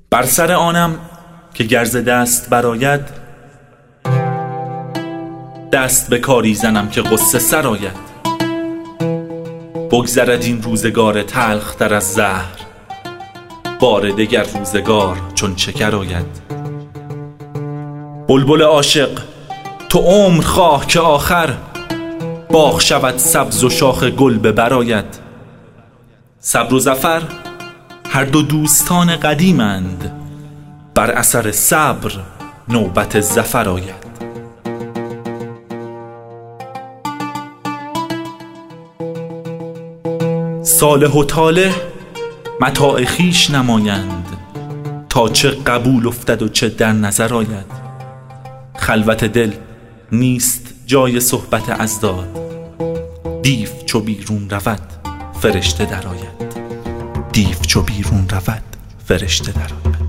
بر سر آنم که گرز دست براید، دست به کاری زنم که غصه سر آید. بگذرد این روزگار تلخ در از زهر، بار دگر روزگار چون شکر آید. بلبل عاشق تو عمر خواه که آخر، باغ شود سبز و شاخ گل به بر آید. صبر و ظفر هر دو دوستان قدیمند، بر اثر صبر نوبت ظفر آید. صالح و طالح متاع خویش نمایند، تا چه قبول افتد و چه در نظر آید. خلوت دل نیست جای صحبت اضداد، دیو چو بیرون رود فرشته در آید. دیو چو بیرون رود فرشته در آید.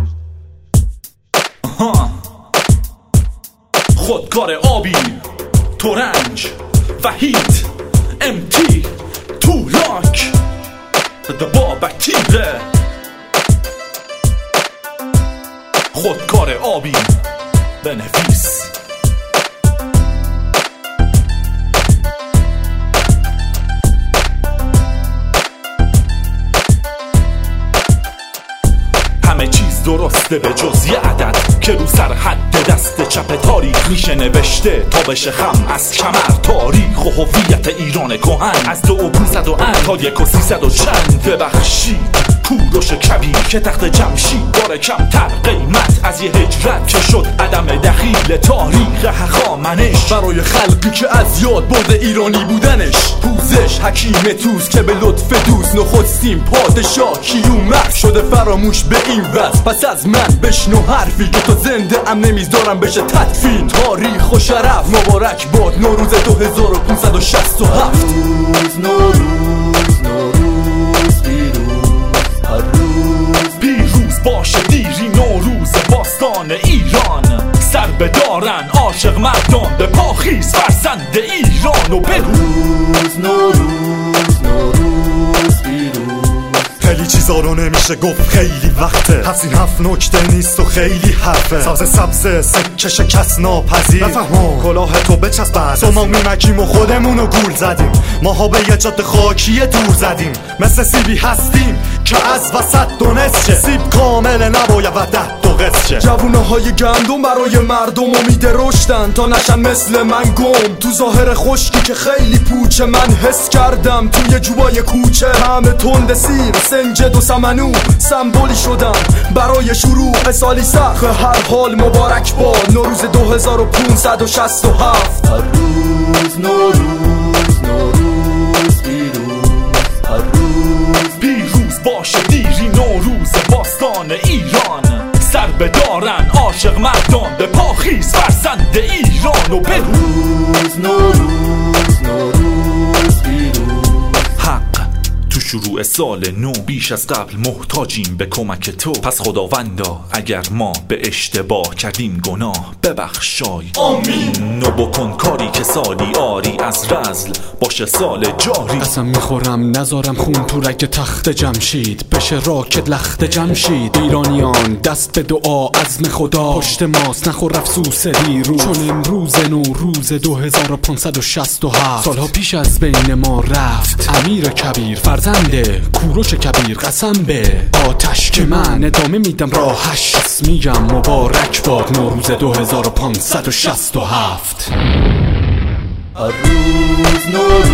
خودکار آبی، ترنج، وحید، امتی، تولاک، بابک تیغه. خودکار آبی بنویس. همه چیز درسته به جز یه عدد که رو سر حد دست چپ تاریخ میشه نوشته تا بشه خم از کمر. تاریخ و هویت ایران کهن از 2500 تا 1300 و چند. ببخشید کوروش کبیر که تخت جمشید داره کمتر قیمت از یه هجرت که شد عدم دخیل تاریخ هخامنش برای خلقی که از یاد برده ایرانی بودنش. پوزش حکیم توس که به لطف دوست نخستیم پادشاه کیومرث شده فراموش به این وضع. پس از من بشنو حرفی که تا زنده ام نمیذارم بشه تدفین. تاریخ و شرف مبارک باد نوروز 2567. نوروز پیروز باشه دیری نوروز باستان ایران. سر بدارن عاشق مردان به پاخیز فرزند ایران و بروز. نوروز پیروز. خیلی چیزا رو نمیشه گفت خیلی وقته، پس این 7 نکته نیست و خیلی حرفه. ساز سبز سکه شکست ناپذیر، بفهمون کلاه تو بچسب بعد ما میمکیم و خودمونو گول زدیم. ماها به یه جاده خاکی دور زدیم، مثل سیبی هستیم که از وسط دونست شه. سیب کامل نباید و 10 قطع شه. جوونهای گندم برای مردم امید رشدن تا نشن مثل من گم تو ظاهر خشکی که خیلی پوچه. من حس کردم توی جوبای کوچه همه تند سیر سنجد و سمنو سمبولی شدم برای شروع سالی سخت. هر حال مبارک باد نوروز 2567. هر روز نوروز پیروز باشه دیری نوروز باستان ایران. سر بدارن عاشق مردان به پاخیز فرزند ایران و بروز. نوروز پیروز. حق تو شروع سال نو بیش از قبل محتاجیم به کمک تو. پس خداوندا اگر ما به اشتباه کردیم گناه ببخشای آمین. نو بکن کاری که سالی آری از رزل باشه سال جاری. قسم میخورم نذارم خون تو رگ تخت جمشید بشه راکت لخت جمشید. ایرانیان دست به دعا عزم خدا پشت ماست نخور افسوس دیروز. چون امروز نوروز 2567 سالها پیش از بین ما رفت امیر کبیر فرزند کوروش کبیر. قسم به آتش که من ادامه میدم راهش. میگم مبارک باد نوروز 2567. هر روز